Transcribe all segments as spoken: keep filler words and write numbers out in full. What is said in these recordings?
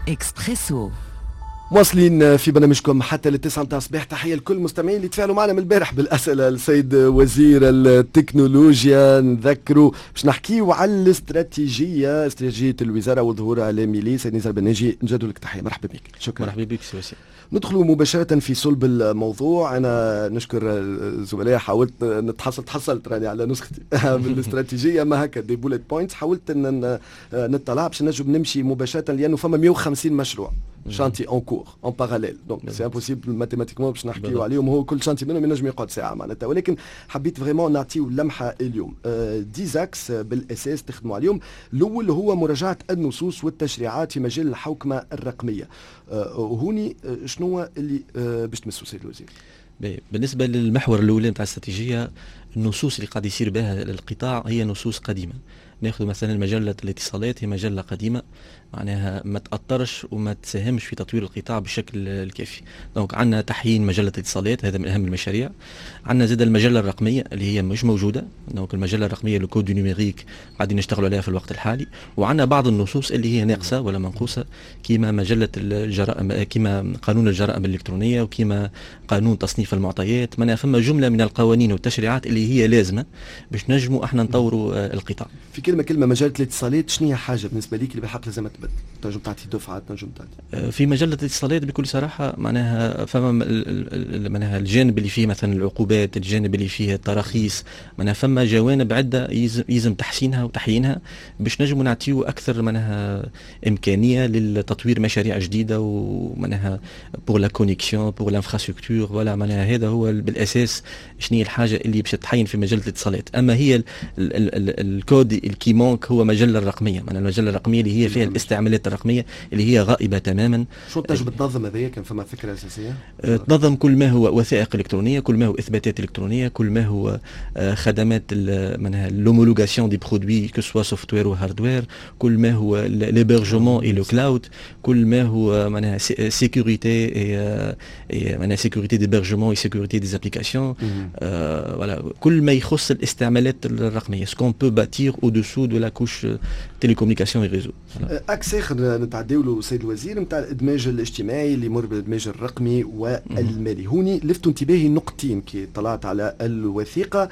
إكسبريسو. مواصلين في برنامجكم حتى للتسعة متاع الصباح. تحية لكل المستمعين اللي تفاعلوا معنا من البارح بالأسئلة. السيد وزير التكنولوجيا نذكروا باش نحكيوا على الاستراتيجية استراتيجية الوزارة وظهورها العالمي. سيد نزار بناجي نجدوا لك تحية. مرحبا بك. شكرا. مرحبا بك سوسي. ندخل مباشرة في صلب الموضوع. أنا نشكر الزملاء، حاولت نتحصل تحصلت راني على نسختي من الاستراتيجية ما هكا دي بوليت بوينتس. حاولت أن نطلع باش نجم نمشي مباشرة لأنه فما مئة وخمسين مشروع شانتي اون كور اون باراليل، دونك سي امبوسيبل ماتيماتيكمون باش نحكيو عليهم. هو كل شانتي منهم ينجم يقعد ساعه معناتها، ولكن حبيت فريمون نعطيو لمحه اليوم. ديزاكس بالاساس تخدموا عليهم. الاول هو مراجعه النصوص والتشريعات في مجال الحوكمه الرقميه. هوني شنو اللي باش تمسوا سيد الوزير؟ بالنسبه للمحور الاولاني نتاع الاستراتيجيه، النصوص اللي قاعد يصير بها القطاع هي نصوص قديمه. ناخذ مثلا مجله الاتصالات، هي مجله قديمه معناها ما تأثرش وما تساهمش في تطوير القطاع بالشكل الكافي. دونك عندنا تحيين مجله الاتصالات، هذا من اهم المشاريع. عندنا زاد المجله الرقميه اللي هي مش موجوده، دونك المجله الرقميه لو كود نيميريك قاعدين نشتغلوا عليها في الوقت الحالي. وعندنا بعض النصوص اللي هي ناقصه ولا منقوصه، كيما مجله الجرائم، كيما قانون الجرائم الالكترونيه، وكيما قانون تصنيف المعطيات. معناها فما جمله من القوانين والتشريعات اللي هي لازمه باش نجموا احنا نطوروا القطاع. في كلمه كلمه مجله الاتصالات شنو هي حاجه بالنسبه ليك اللي بالحق لازم تبدل؟ تنجم تعطي دفعه، تنجم تعطي في مجله الاتصالات بكل صراحه معناها فما معناها الجانب اللي فيه مثلا العقوبات، الجانب اللي فيه التراخيص، معناها فما جوانب عده يلزم تحسينها وتحيينها باش نجموا نعطيو اكثر معناها امكانيه للتطوير مشاريع جديده، ومعناها بور لا كونيكسيون بور لانفراستركتور. ولا معناها هذا هو بالاساس شنو هي الحاجه اللي باش تحين في مجله الاتصالات. اما هي ال ال ال الكود الكيمونك هو مجله الرقميه، معناها المجله الرقميه اللي هي فيها الاستعمالات الرقميه اللي هي غائبه تماما. شو تنجم تنظم هذايا؟ كان فما فكره اساسيه أه تنظم كل ما هو وثائق الكترونيه، كل ما هو اثباتات الكترونيه، كل ما هو أه خدمات معناها لومولوغاسيون دي برودوي كو سوا سوفتوير وهاردوير، كل ما هو ليبرجمون اي لو كلاود، كل ما هو معناها سيكوريتي اي معناها سيكوريتي ديبرجمون اي سيكوريتي دي ابليكاسيون. فوالا كل ما يخص الاستعمالات الرقميه سكون بو باتير او دسو دو لا كوش تيليكومونيكاسيون اي ريزو. اكس اخر نتعداو له سيد الوزير نتاع الادماج الاجتماعي اللي يمر بالادماج الرقمي والمالي. هوني لفتوا انتباهي نقطتين كي طلعت على الوثيقه،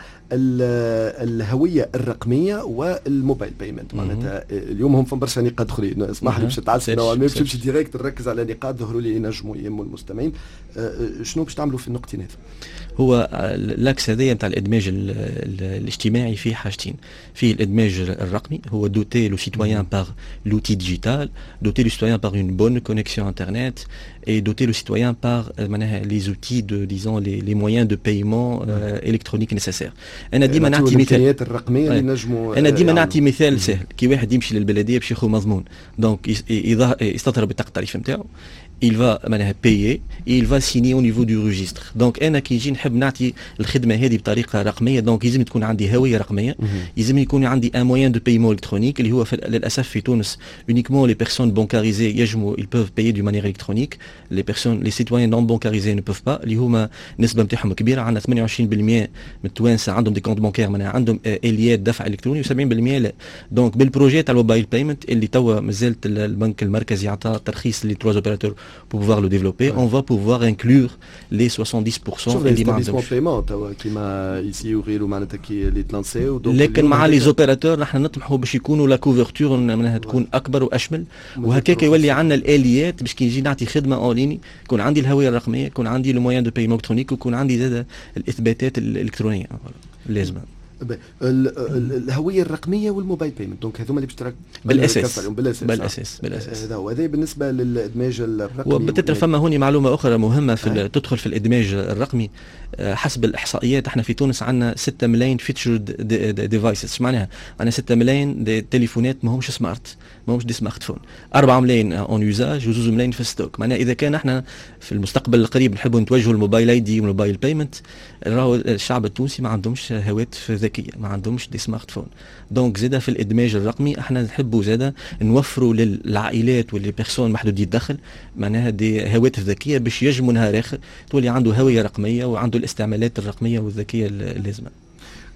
الهويه الرقميه والموبايل بايمنت. معناتها اليوم هم فم برشا نقاط اخرين، اسمح لي باش نتعسف نوعا ما، باش نمشي ديريكت نركز على نقاط ظهروا لي ينجموا يهموا المستمعين. شنو باش تعملوا في النقطتين هذا؟ هو الاكس هذايا نتاع الادماج الاجتماعي فيه حاجتين. فيه الادماج الرقمي، هو دوتي لو سيتويان بار لوتي ديجيتال، دوتي لو سيتويان بار اون بون كونيكسيون انترنت، et doter le citoyen par euh, les outils de disons les, les moyens de paiement euh, électronique nécessaires. انا ديما نعطي مثال الرقميه اللي نجموا انا ديما نعطي مثال سهل. كي واحد يمشي للبلديه باش ياخذ مضمون، دونك يستظهر بطاقه التعريف نتاعو، il va معناها payer et il va signer au niveau du registre. دونك انا كي يجي نحب نعطي الخدمه هذه بطريقه رقميه، دونك لازم تكون عندي هويه رقميه، لازم يكون عندي ان موين دو بايمون الكترونيك اللي هو للاسف في تونس uniquement les personnes bancarisées يجموا ils peuvent payer d'une manière électronique. les personnes les citoyens non bancarisés ne peuvent pas، اللي هما النسبه نتاعهم كبيره. عندنا ثمانية وعشرين بالمئة من التوانسه عندهم دي كونت بانكير، معناها عندهم اليات دفع الكتروني، وسبعين بالمئة لا. دونك بالبروجي تاع الموبايل بايمنت اللي توا مازالت البنك المركزي عطى ترخيص لي تروز اوبيراتور pour pouvoir le développer, ouais. On va pouvoir inclure les soixante-dix pour cent اللي ما عندهمش paiement توا كيما يسي وغيره معناتها كي اللي تلانسيو. لكن مع لي زوبيراتور نحن نطمحوا باش يكونوا لا كوفرتور معناها تكون اكبر واشمل، وهكاك يولي عندنا الاليات باش كي نجي نعطي خدمه اون ليني يكون عندي الهويه الرقميه، يكون عندي لو موين دو بايمون الكترونيك، ويكون عندي زاد الاثباتات الالكترونيه لازمه. الهويه الرقميه والموبايل بايمنت، دونك هذوما اللي باش ترك بالاساس بالاساس بالاساس بالاساس هذا هو. هذا بالنسبه للادماج الرقمي. وبالتالي فما هوني معلومه اخرى مهمه في تدخل في الادماج الرقمي. حسب الاحصائيات احنا في تونس عندنا ستة ملايين فيتشرد ديفايسز. معناها عندنا ستة ملايين دي تليفونات ما همش سمارت، ما همش دي سمارت فون، أربعة ملايين اون يوزاج وزوز ملايين في ستوك. معناها اذا كان احنا في المستقبل القريب نحبوا نتوجهوا الموبايل اي دي والموبايل بايمنت، راهو الشعب التونسي ما عندهمش هواتف ذكيه، ما عندهمش دي سمارت فون. دونك زاده في الادماج الرقمي احنا نحبوا زاده نوفروا للعائلات واللي بيرسون محدودي الدخل معناها دي هواتف ذكيه باش يجموا نهار اخر تولي عنده هويه رقميه وعنده الاستعمالات الرقميه والذكيه اللازمه.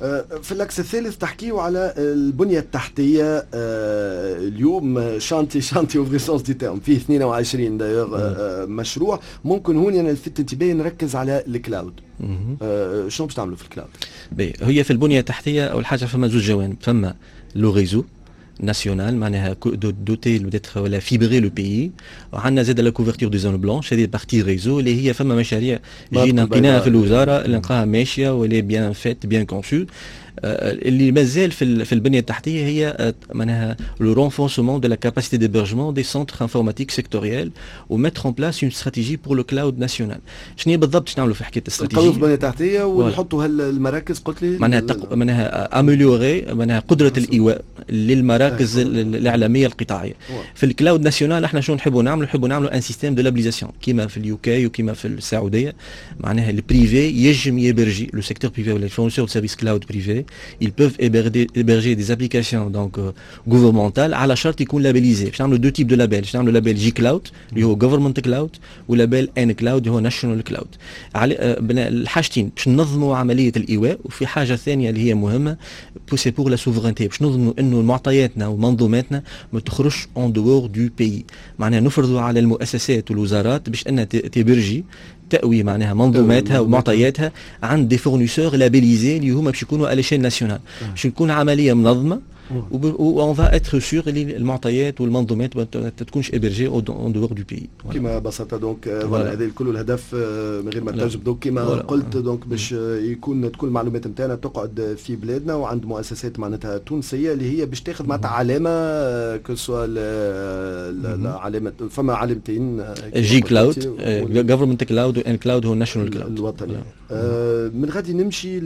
في الاكس الثالث تحكيوا على البنيه التحتيه. اليوم شانتي شانتي اوفري سونس دي تيرم فيه اثنين وعشرين مشروع. ممكن هون انا لفت انتباهي نركز على الكلاود. شنو باش تعملوا في الكلاود؟ هي في البنيه التحتيه اول حاجه فما زوج جوانب، فما لو ريزو ناسيونال معناها دوتي بديتر ولا فيبري لو بيي، وعندنا زاد لا كوفرتور دي زون بلونش هذه بارتي ريزو اللي هي فما مشاريع جينا لقيناها في الوزاره اللي نلقاها ماشيه ولا بيان فيت بيان كونسو. اللي مازال في في البنيه التحتيه هي معناها لو رونفورسمون دو لا كاباسيتي ديبرجمون دي سونتر انفورماتيك سيكتوريال وميتر اون بلاس اون استراتيجي بور لو كلاود ناسيونال. شنو هي بالضبط باش نعملوا في حكايه الاستراتيجيه؟ نقويوا البنيه التحتيه ونحطوا هالمراكز قلت لي معناها تق... معناها اميليوري معناها قدره الايواء للمراكز الاعلاميه القطاعيه. في الكلاود ناسيونال احنا شنو نحبوا نعملوا؟ نحبوا نعملوا ان سيستيم دو لابليزاسيون كيما في اليوكي وكيما في السعوديه. معناها البريفي يجم يبرجي لو سيكتور بريفي ولا الفورنيسور دو سيرفيس كلاود بريفي ils peuvent héberger, héberger des applications donc euh, gouvernementales على شرط يكون لابيليزي. باش نعملوا دو تيب دو لابيل، باش نعملوا لابيل جي كلاود اللي هو جوفرمنت كلاود ولابيل ان كلاود اللي هو ناشونال كلاود. على الحاجتين باش ننظموا عمليه الايواء. وفي حاجه ثانيه اللي هي مهمه سي بور لا سوفرينتي، باش نضمنوا انه معطياتنا ومنظوماتنا ما تخرجش اون دور دو بيي. معناها نفرضوا على المؤسسات والوزارات باش انها تبرجي تأوي معناها منظوماتها ومعطياتها عند دي فورنيسور لابيليزي اللي هما باش يكونوا على شين ناسيونال، باش تكون عمليه منظمه وون فا اتر سور اللي المعطيات والمنظومات ما تكونش ابرجي اون دور دو بيي. كيما ببساطه دونك هذا الكل الهدف من غير ما تنجم دونك كيما قلت دونك باش يكون تكون المعلومات نتاعنا تقعد في بلادنا وعند مؤسسات معناتها تونسيه اللي هي باش تاخذ معناتها علامه كو سوا علامه فما علامتين جي كلاود جوفرمنت كلاود وان كلاود هو ناشونال كلاود الوطني. من غادي نمشي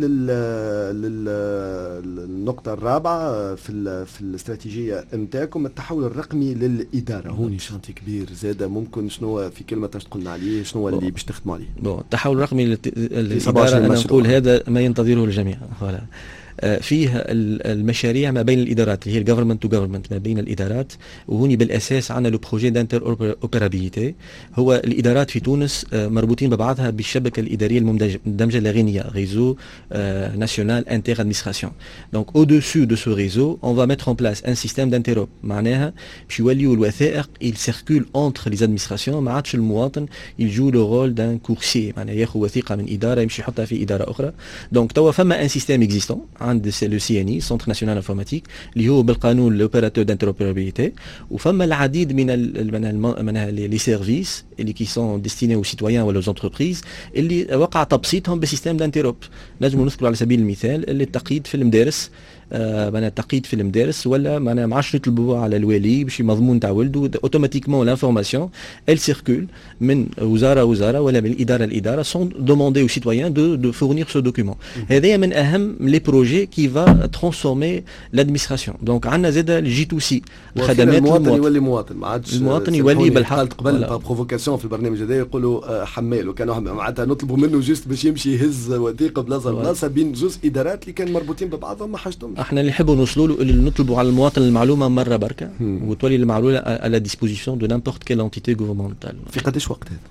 للنقطه الرابعه في في الاستراتيجيه نتاعكم، التحول الرقمي للاداره. هوني شانتي كبير زاده، ممكن شنو في كلمه تاش تقولنا عليه شنو اللي باش تخدموا عليه؟ بون التحول الرقمي للاداره انا نقول هذا ما ينتظره الجميع. فوالا فيه المشاريع ما بين الادارات اللي هي الجفرمنت تو جفرمنت ما بين الادارات. وهوني بالاساس عندنا لو بروجي دانتر اوبرابيليتي. هو الادارات في تونس مربوطين ببعضها بالشبكه الاداريه المندمجه الغينيه ريزو ناسيونال انتر ادمنستراسيون. دونك او دوسو دو سو ريزو اون فا ميتر اون بلاس ان سيستيم دانتيروب معناها باش يوليو الوثائق il circule entre les administrations. ما عادش المواطن يجو لو رول دان كورسي معناها ياخذ وثيقه من اداره يمشي يحطها في اداره اخرى. دونك توا فما ان سيستيم اكزيستون عند لو سي ان اي سنتر ناسيونال انفورماتيك اللي هو بالقانون لوبيراتور دانتروبيرابيليتي. وفما العديد من من لي سيرفيس اللي كي سون ديستيني او سيتويان ولا زونتربريز اللي وقع تبسيطهم بسيستم دانتيروب. نجموا نذكر على سبيل المثال اللي التقييد في المدارس معناها تقييد في المدارس ولا معناها ما عادش نطلبوا على الوالي باش مضمون تاع ولده اوتوماتيكمون لانفورماسيون ال سيركول من وزاره وزاره ولا من اداره لاداره سون دوموندي او سيتويان دو دو فورنير سو دوكيومون. هذايا من اهم لي بروجي كي فا ترانسفورمي لادمينستراسيون. دونك عندنا زاد الجي تو سي الخدمات المواطن يولي مواطن ما عادش المواطن يولي بالحق. قبل بروفوكاسيون في البرنامج هذا يقولوا حمال وكانوا معناتها نطلبوا منه جوست باش يمشي يهز وثيقه بلاصه بلاصه بين زوز ادارات اللي كانوا مربوطين ببعضهم ما حاجتهمش. احنا اللي نحبوا نوصلوا له اللي نطلبوا على المواطن المعلومه مره بركه وتولي المعلومه على ديسبوزيسيون دو نامبورت كيل انتيتي غوفرنمونتال. في قداش وقت هذا؟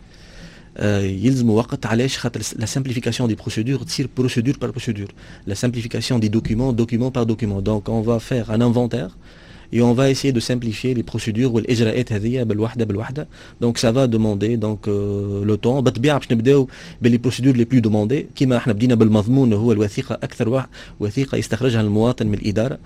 آه يلزم وقت. علاش؟ خاطر لا سامبليفيكاسيون دي بروسيدور تصير بروسيدور بار بروسيدور. لا سامبليفيكاسيون دي دوكيومون دوكيومون بار دوكيومون. دونك اون فا فير ان انفونتير et on va essayer de simplifier les procédures والاجراءات هذه بالوحده بالوحده. دونك ça va demander donc لو طون. بالطبيعه باش نبداو باللي بروسيدور لي بلو دوموندي كيما احنا بدينا بالمضمون هو الوثيقه اكثر وثيقه يستخرجها المواطن من الاداره.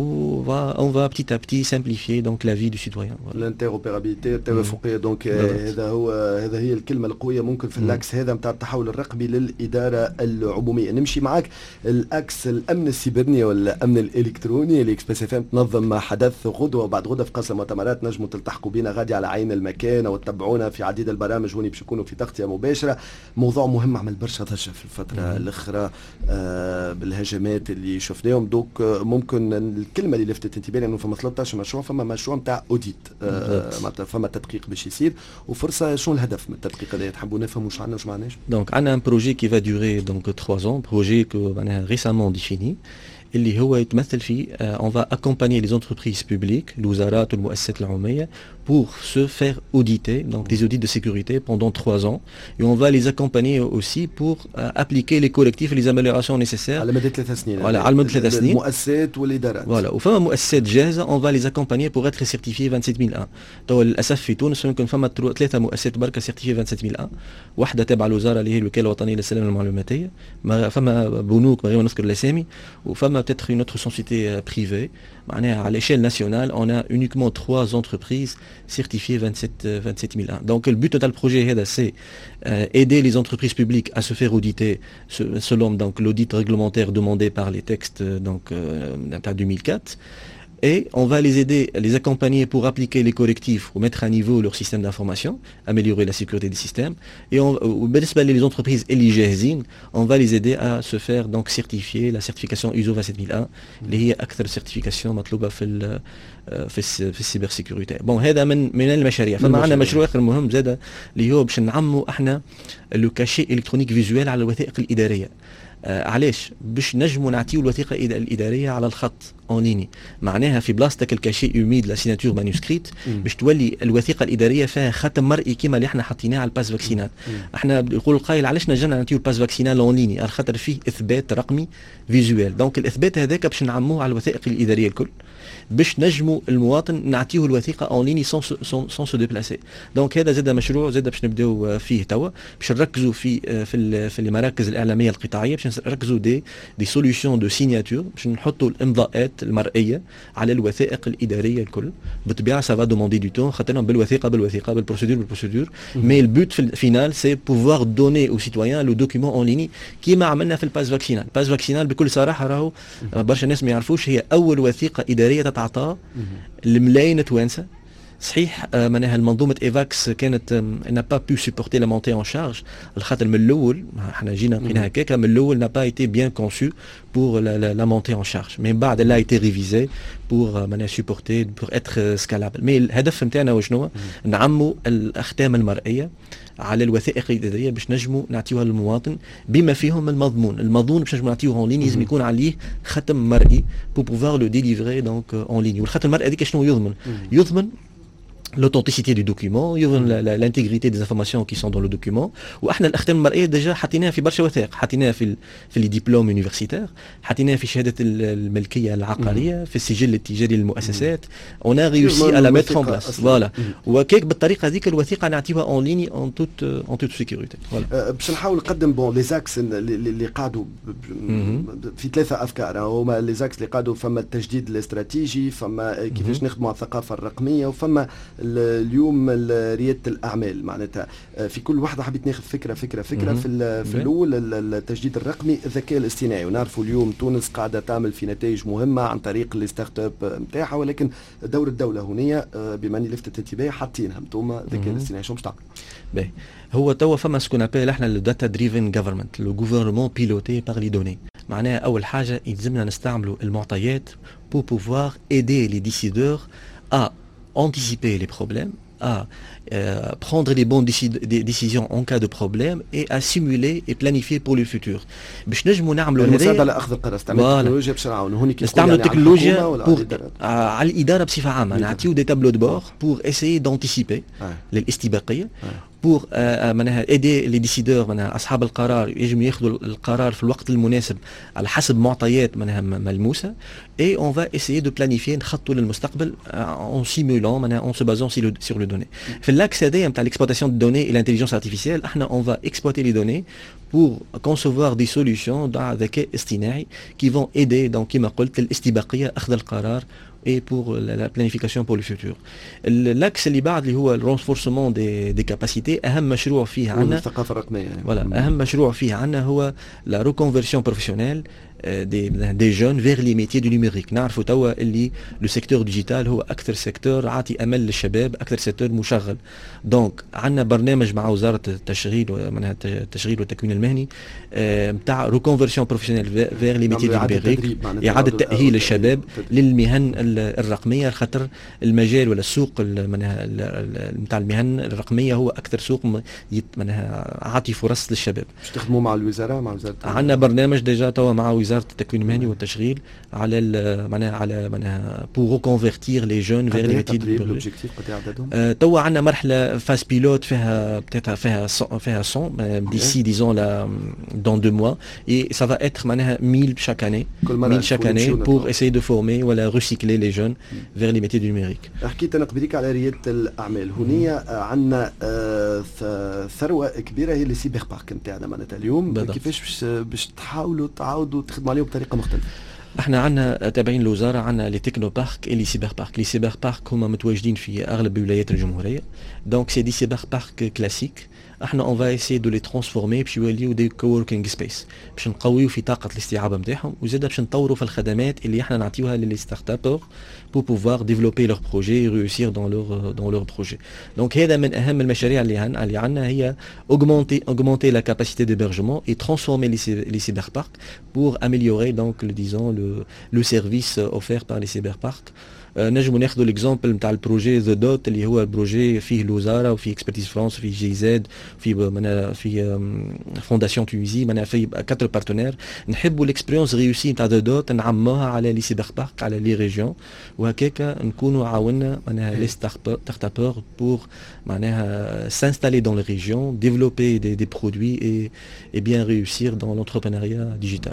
و on va petit à petit simplifier donc la vie du citoyen. الانتروبيرابيليتي التوافقيه دونك هذا هو هذا هي الكلمه القويه ممكن في الاكس هذا نتاع التحول الرقمي للاداره العموميه. نمشي معك الاكس الامن السيبرني ولا الامن الالكتروني اللي اكس بي اف ام تنظم حدث غدوه وبعد غدوه في قصر مؤتمرات نجموا تلتحقوا بينا غادي على عين المكان وتتبعونا في عديد البرامج هوني باش يكونوا في تغطيه مباشره. موضوع مهم عمل برشا ضجه في الفتره الاخرى آه بالهجمات اللي شفناهم. دوك آه ممكن الكلمه اللي لفتت انتباهي انه فما ثلاثة عشر مشروع فما مشروع نتاع اوديت آه فما تدقيق باش يصير وفرصه. شنو الهدف من التدقيق هذا؟ تحبوا نفهموا واش عندنا واش ما عندناش؟ دونك عندنا ان بروجي كي فا دوغي دونك ثلاثة ans بروجي كو معناها ريسامون ديفيني اللي هو يتمثل في uh, on va accompagner les entreprises publiques الوزارات والمؤسسات العمومية pour se faire auditer, donc des audits de sécurité pendant trois ans, et on va les accompagner aussi pour uh, appliquer les correctifs et les améliorations nécessaires. على مدى ثلاث سنين. Voilà, على مدى ثلاث سنين. المؤسسات والإدارات. Voilà, وفما مؤسسات جاهزة on va les accompagner pour être certifiés vingt-sept mille un. تو للأسف في تونس يمكن فما ثلاثة مؤسسات بركة certifiées vingt-sept mille un. واحدة تابعة الوزارة اللي هي الوكالة الوطنية للسلامة المعلوماتية. ما فما بنوك من غير ما نذكر الأسامي، وفما peut-être une autre société privée. معناها à l'échelle nationale, on a uniquement trois entreprises certifiées vingt-sept mille un. Donc le but de le projet c'est euh, aider les entreprises publiques à se faire auditer selon donc l'audit réglementaire demandé par les textes donc euh, deux mille quatre. Et on va les aider, les accompagner pour appliquer les correctifs ou mettre à niveau leur système d'information, améliorer la sécurité des systèmes. Et on, les entreprises éligées, on va les aider à se faire donc certifier la certification I S O vingt-sept mille un, اللي هي أكثر certification مطلوبة في ال في في السيبرسيكوريتي. بون هذا من من المشاريع. فما عندنا مشروع آخر مهم زاد اللي هو باش نعموا احنا لو كاشي الكترونيك فيزوال على الوثائق الإدارية. آه علاش؟ باش نجموا نعطيو الوثيقه الاداريه على الخط اون ليني، معناها في بلاصتك الكاشي اوميد لا سيناتور مانuscrite باش تولي الوثيقه الاداريه فيها ختم مرئي كيما اللي احنا حاطيناه على الباس فاكسينال. احنا يقول القائل علاش نجمنا نعطيو الباس فاكسينال اون ليني؟ على خاطر فيه اثبات رقمي فيزوال، دونك الاثبات هذاك باش نعموه على الوثائق الاداريه الكل باش نجموا المواطن نعطيه الوثيقه اون ليني سون سون سو ديبلاسي. دونك هذا زاد مشروع زاد باش نبداو فيه توا، باش نركزوا في في في المراكز الاعلاميه القطاعيه، باش نركزوا دي دي سوليوشن دو سيناتور باش نحطوا الامضاءات المرئيه على الوثائق الاداريه الكل. بالطبيعه سافا دوموندي دو تون خاطرنا بالوثيقه بالوثيقه بالبروسيدور بالبروسيدور، مي البوت في الفينال سي بوفوار دوني او سيتويان لو دوكيومون اون ليني كيما عملنا في الباس فاكسينال. الباس فاكسينال بكل صراحه راهو برشا ناس ما يعرفوش هي اول وثيقه اداريه تتعطى الملايين توانسه. صحيح معناها المنظومه ايفاكس كانت n'a pas pu supporter la montée en charge الخاطر من الاول احنا جينا لقينا هكاك من الاول n'a pas été bien conçu pour la, la, la montée en charge، mais بعد elle a été révisée pour معناها supporter pour être scalable. mais الهدف نتاعنا وشنو؟ نعموا الاختام المرئيه على الوثائق الاداريه باش نجموا نعطيوها للمواطن بما فيهم المضمون. المضمون باش نجموا نعطيوه اون ليني لازم يكون عليه ختم مرئي pour pouvoir le délivrer donc en ligne. والختم المرئي هذيك شنو يضمن؟ يضمن l'authenticité du document, l'intégrité des informations qui sont dans le document. واحنا الاختام المرئيه ديجا حطيناها في برشا وثائق، حطيناها في في لي ديبلوم يونيفرسيتير، حطيناها في شهاده الملكيه العقاريه، في السجل التجاري للمؤسسات. on a réussi à la mettre en place. voilà. وكيك بالطريقه هذيك الوثيقه نعطيوها اون ليني en toute en toute sécurité. voilà. باش نحاول نقدم بون لي زاكس اللي قاعدوا في ثلاثه افكار. هما لي زاكس اللي قاعدوا فما التجديد الاستراتيجي، فما كيفاش نخدموا على الثقافه الرقميه، وفما اليوم رياده الاعمال. معناتها في كل واحده حبيت ناخذ فكره فكره فكره في في الاول التجديد الرقمي الذكاء الاصطناعي. ونعرفوا اليوم تونس قاعده تعمل في نتائج مهمه عن طريق الستارت اب نتاعها، ولكن دور الدوله هنا بما اني لفتت انتباهي حاطينها انتم الذكاء الاصطناعي. شو باش تعملوا؟ باهي هو توا فما سكون ابل احنا الداتا دريفن جوفرمنت، لو غوفرمون بيلوتي بار لي دوني. معناها اول حاجه يلزمنا نستعملوا المعطيات pour pouvoir aider les décideurs à anticiper les problèmes, à euh, prendre les bonnes décid- des décisions en cas de problème et à simuler et planifier pour le futur. باش نجموا نعملوا هذا المساعده على اخذ القرار، استعمال التكنولوجيا باش نعاونوا هونيك نستعملوا التكنولوجيا بور على الاداره بصفه عامه، نعطيو دي تابلو دو بور بور اسيي دانتيسيبي للاستباقيه بور معناها ايدي لي ديسيدور معناها اصحاب القرار يجموا ياخذوا القرار في الوقت المناسب على حسب معطيات معناها ملموسه. اي اون فا اسيي دو بلانيفي نخططوا للمستقبل اون سيمولون معناها اون سو بازون سور لو دوني. في اللاكس هذايا نتاع الاكسبلوطاسيون دو دوني اي لانتيليجنس ارتيفيسيال احنا اون فا اكسبلوتي لي دوني pour concevoir des solutions تاع ذكاء اصطناعي qui vont aider donc كما قلت الاستباقيه اخذ القرار et pour la planification pour le futur. L'axe اللي بعد اللي هو الرونفورسمون دي دي كاباسيتي، اهم مشروع فيه عندنا الثقافه الرقميه يعني. ولا اهم مشروع فيه عندنا هو لا ريكونفيرسيون بروفيسيونيل دي دي جون فيغ لي ميتيي دو نيميريك. نعرفوا توا اللي لو سيكتور ديجيتال هو اكثر سيكتور عاطي امل للشباب، اكثر سيكتور مشغل. دونك عندنا برنامج مع وزاره التشغيل معناها التشغيل والتكوين المهني نتاع ريكونفرسيون بروفيسيونيل فيغ لي ميتيي دو نيميريك، اعاده تاهيل الشباب للمهن الرقميه، خاطر المجال ولا السوق معناها نتاع المهن الرقميه هو اكثر سوق معناها عاطي فرص للشباب. باش تخدموا مع الوزاره مع وزاره؟ عندنا برنامج ديجا توا مع وزاره وزاره التكوين المهني والتشغيل على معناها على معناها بور ريكونفيرتير لي جون فيغ لي ميتي دو لوبجيكتيف قد عددهم. توا عندنا مرحله فاز بيلوت فيها بتاتا فيها فيها مية ديسي ديزون لا دون دو موا اي سا فا اتر معناها مية chaque année مية chaque année pour essayer de former ولا recycler les jeunes vers les métiers du numérique. حكيت انا قبليك على رياده الاعمال هنيا عندنا ثروه كبيره هي اللي سيبر بارك نتاعنا معناتها اليوم كيفاش باش باش تحاولوا تعاودوا تخدموا عليهم بطريقه مختلفه. احنا عندنا تابعين الوزاره عندنا لي تكنو بارك اي لي سيبر بارك. لي سيبر بارك هما متواجدين في اغلب ولايات الجمهوريه دونك سي دي سيبر بارك كلاسيك. احنا اون فا اسي دو لي ترانسفورمي باش يوليو دي كووركينغ سبيس باش نقويو في طاقه الاستيعاب نتاعهم وزاده باش نطوروا في الخدمات اللي احنا نعطيوها للي ستارت ابور pour pouvoir développer leur projet et réussir dans leur dans leur projet. Donc هذا من اهم المشاريع اللي عندنا اللي عندنا هي augmenter augmenter la capacité d'hébergement et transformer les les cyberparks pour améliorer donc le disons le le service offert par les cyberparks. نجموا ناخذوا الاكزامبل نتاع البروجي ذا دوت اللي هو البروجي فيه الوزاره وفيه اكسبرتيز فرانس وفيه جي زد في معناها في فونداسيون تونيزي معناها في كاتر بارتنير. نحبوا الاكسبيريونس ريوسي نتاع ذا دوت نعموها على لي سيبر بارك على لي ريجيون وهكاك نكونوا عاوننا معناها لي ستارت ابور بور معناها s'installer dans les régions, développer des des produits et et bien réussir dans l'entrepreneuriat digital.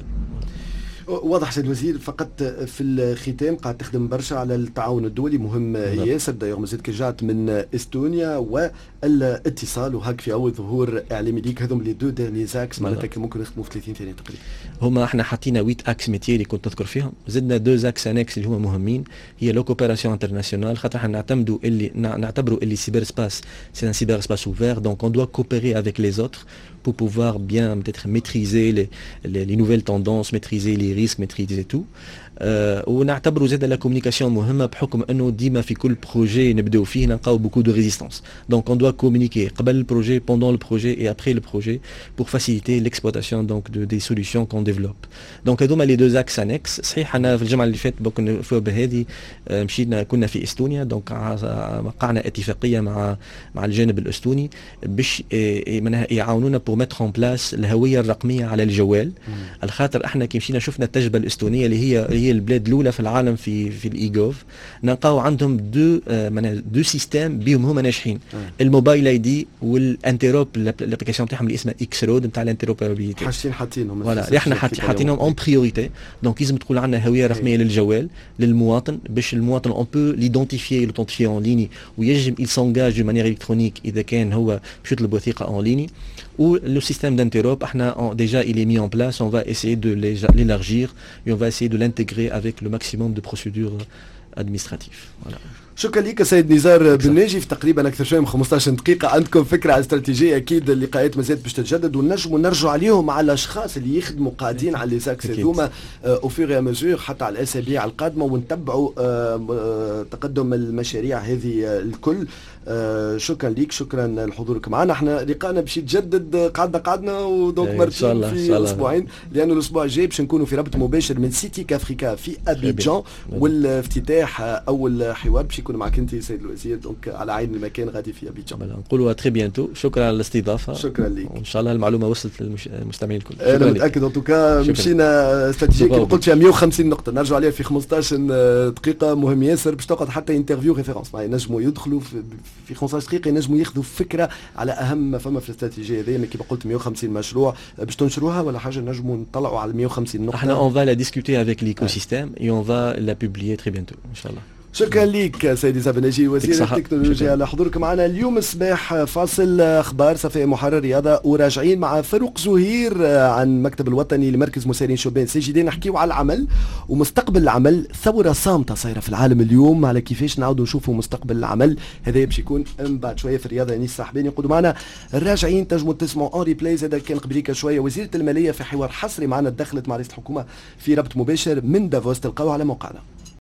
واضح سيد الوزير. فقط في الختام قاعد تخدم برشا على التعاون الدولي مهم ياسر دايوغ مازلت كي رجعت من استونيا والاتصال وهاك في اول ظهور اعلامي ليك هذم لي دو ديرني زاكس معناتها ممكن نخدموا في ثلاثين ثانيه تقريبا. هما احنا حطينا ثمانية اكس ميتي اللي كنت نذكر فيهم زدنا دو زاكس انكس اللي هما مهمين هي لو كوبيراسيون انترناسيونال خاطر احنا نعتمدوا اللي نعتبروا اللي سيبر سباس سي ان سيبر سباس اوفير دونك اون دوا كوبيري افيك لي اوتر pour pouvoir bien peut-être maîtriser les, les, les nouvelles tendances, maîtriser les risques, maîtriser tout. Euh, ونعتبروا زاد لا كومونيكاسيون مهمه بحكم انه ديما في كل بروجي نبداو فيه نلقاو بوكو دو ريزيستانس دونك اون دوا كومونيكي قبل البروجي بوندون البروجي اي ابري البروجي بور فاسيليتي ليكسبلوطاسيون دونك دو دي سوليوشن كون ديفلوب. دونك هذوما لي دو زاكس انكس. صحيح انا في الجمعه اللي فاتت بكون في بهذه مشينا كنا في استونيا دونك وقعنا اتفاقيه مع مع الجانب الاستوني باش معناها يعاونونا بور ميتر اون بلاس الهويه الرقميه على الجوال. الخاطر احنا كي مشينا شفنا التجربه الاستونيه اللي هي هي البلاد الاولى في العالم في في الايجوف نلقاو عندهم دو معناها دو سيستيم بهم هما ناجحين الموبايل اي دي والانتيروب الابليكاسيون تاعهم اللي اسمها اكس رود نتاع الانتيروبابيليتي حاجتين حاطينهم فوالا احنا حاطينهم اون بريوريتي دونك لازم تقول عندنا هويه رقميه للجوال للمواطن باش المواطن اون بو ليدونتيفيي لوتونتيفي اون ليني ويجم il s'engage de manière électronique اذا كان هو باش يطلب وثيقه اون ليني. Ou le système d'interop, déjà il est mis en place, on va essayer de l'élargir et on va essayer de l'intégrer avec le maximum de procédures administratives. Voilà. شكرا لك سيد نزار بناجي. في تقريبا اكثر شويه من خمسطاش دقيقه عندكم فكره على استراتيجيه اكيد اللقاءات مازالت باش تتجدد ونجموا نرجعوا عليهم على الاشخاص اللي يخدموا قاعدين على لي زاكس هذوما او فيغ مزور حتى على الاسابيع القادمه ونتبعوا تقدم المشاريع هذه الكل. شكرا لك شكرا لحضورك معنا. احنا لقاءنا باش يتجدد قعدنا قعدنا ودونك مرتين في اسبوعين لانه الاسبوع الجاي باش نكونوا في ربط مباشر من سيتيك افريكا في ابيجان والافتتاح اول حوار باش يكون معك انت سيد الوزير دونك على عين المكان غادي في ابيجان. نقولوا تري بيانتو. شكرا على الاستضافه. شكرا لك وان شاء الله المعلومه وصلت للمستمعين الكل. انا متاكد ان توكا مشينا استراتيجيه كما قلت فيها مية وخمسين نقطه نرجعوا عليها في خمسطاش دقيقه مهم ياسر باش تقعد حتى انترفيو ريفيرونس معي نجموا يدخلوا في في خمسطاش دقيقه ينجموا ياخذوا فكره على اهم ما فما في الاستراتيجيه هذه. كما قلت مية وخمسين مشروع باش تنشروها ولا حاجه نجموا نطلعوا على مية وخمسين نقطه. احنا اون فا لا ديسكوتي افيك ليكوسيستيم اي اون فا لا بوبليي تري بيانتو ان شاء الله. شكرا لك سيدي زاب نجي وزير التكنولوجيا على حضورك معنا اليوم. الصباح فاصل اخبار صفاء محرر رياضه وراجعين مع فاروق زهير عن المكتب الوطني لمركز مسيرين شبان سجدين نحكيو على العمل ومستقبل العمل. ثوره صامته صايره في العالم اليوم على كيفاش نعاودوا نشوفوا مستقبل العمل. هذا باش يكون من بعد شويه في الرياضه انيس صاحبين يقعدوا معنا الراجعين تنجموا تسمعوا اون ريبلايز. هذا كان قبليك شويه وزيره الماليه في حوار حصري معنا دخلت مع رئيس الحكومه في ربط مباشر من دافوس تلقاوه على موقعنا.